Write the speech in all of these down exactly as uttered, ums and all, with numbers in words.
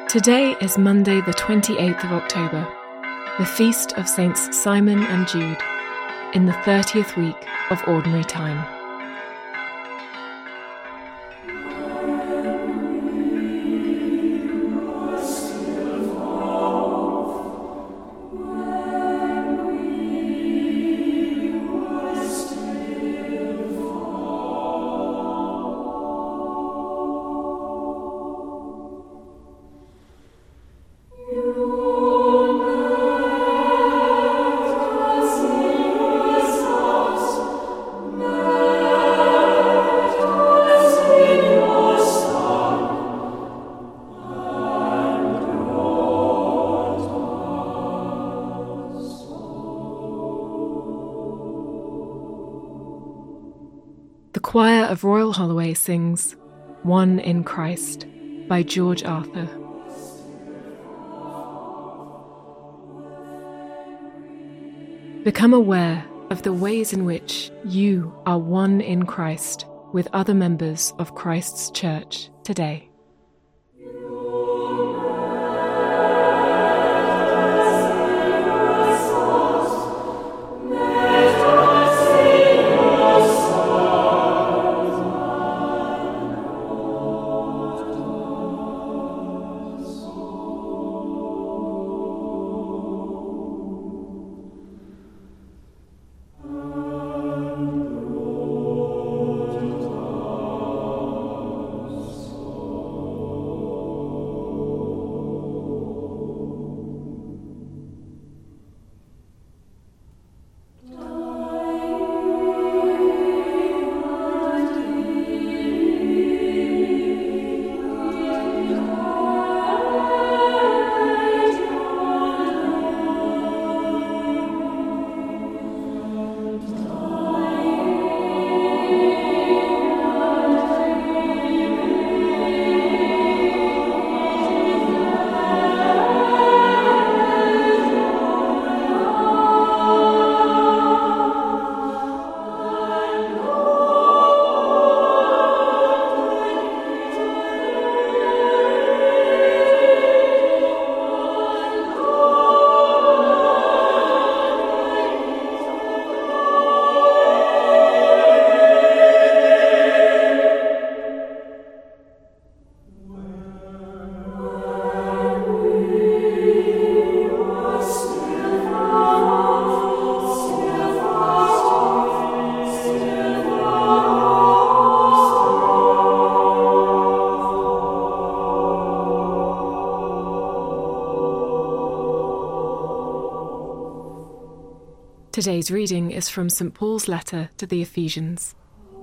Today is Monday the twenty-eighth of October, the feast of Saints Simon and Jude, in the thirtieth week of Ordinary Time. The choir of Royal Holloway sings One in Christ by George Arthur. Become aware of the ways in which you are one in Christ with other members of Christ's Church today. Today's reading is from Saint Paul's letter to the Ephesians.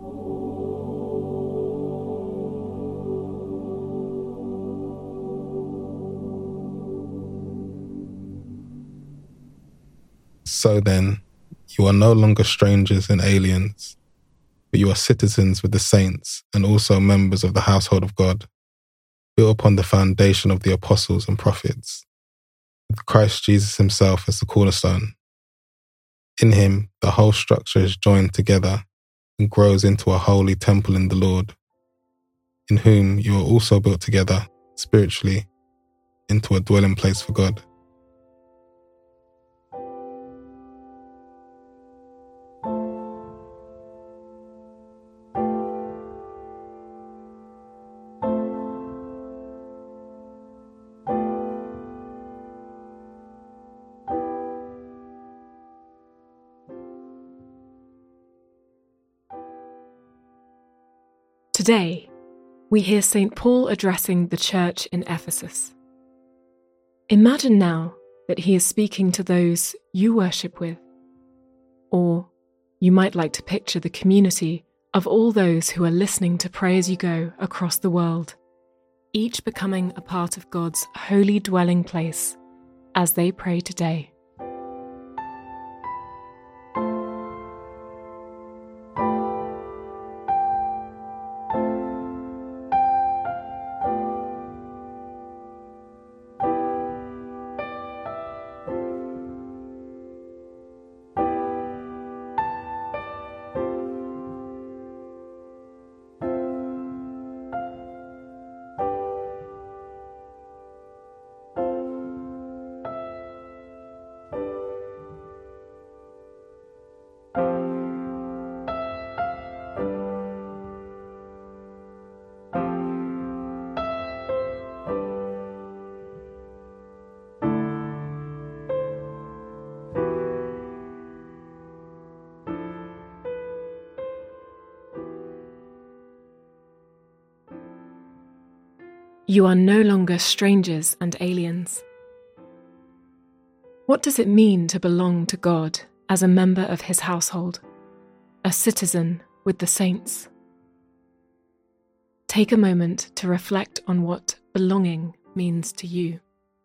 So then, you are no longer strangers and aliens, but you are citizens with the saints and also members of the household of God, built upon the foundation of the apostles and prophets, with Christ Jesus himself as the cornerstone. In him, the whole structure is joined together and grows into a holy temple in the Lord, in whom you are also built together, spiritually, into a dwelling place for God. Today, we hear Saint Paul addressing the church in Ephesus. Imagine now that he is speaking to those you worship with, or you might like to picture the community of all those who are listening to Pray As You Go across the world, each becoming a part of God's holy dwelling place as they pray today. You are no longer strangers and aliens. What does it mean to belong to God as a member of His household, a citizen with the saints? Take a moment to reflect on what belonging means to you.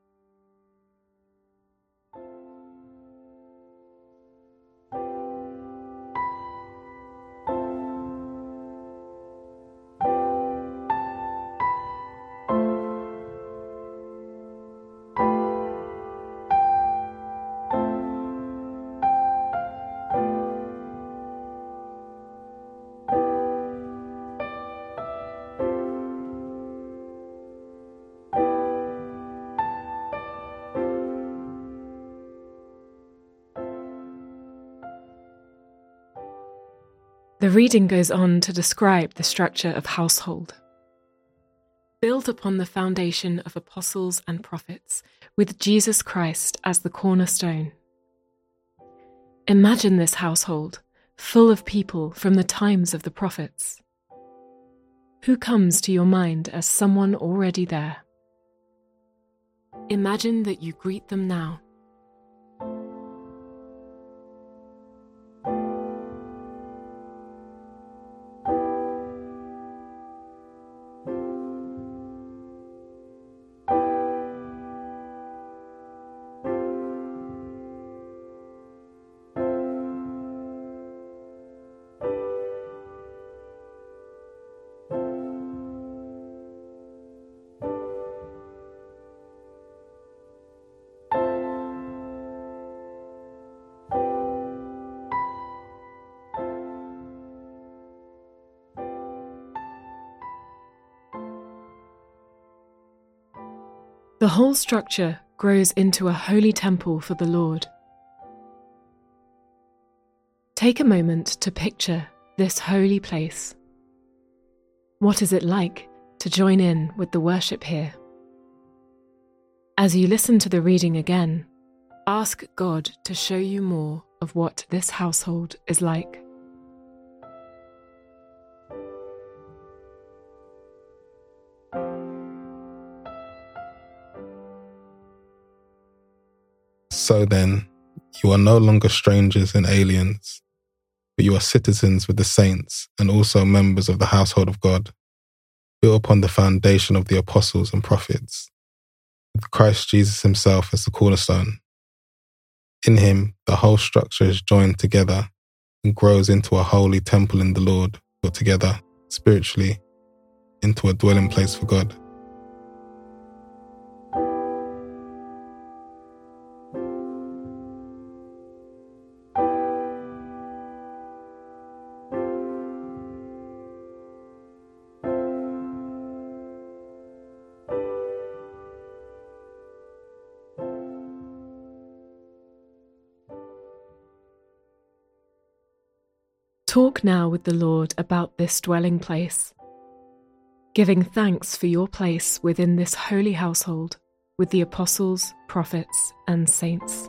The reading goes on to describe the structure of household. Built upon the foundation of apostles and prophets, with Jesus Christ as the cornerstone. Imagine this household, full of people from the times of the prophets. Who comes to your mind as someone already there? Imagine that you greet them now. The whole structure grows into a holy temple for the Lord. Take a moment to picture this holy place. What is it like to join in with the worship here? As you listen to the reading again, ask God to show you more of what this household is like. So then, you are no longer strangers and aliens, but you are citizens with the saints and also members of the household of God, built upon the foundation of the apostles and prophets, with Christ Jesus Himself as the cornerstone. In Him, the whole structure is joined together and grows into a holy temple in the Lord, put together, spiritually, into a dwelling place for God. Talk now with the Lord about this dwelling place, giving thanks for your place within this holy household with the apostles, prophets, and saints.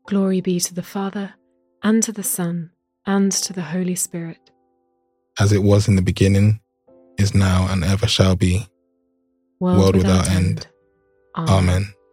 Glory be to the Father, and to the Son, and to the Holy Spirit. As it was in the beginning, is now, and ever shall be, World, world without end. Amen. Amen.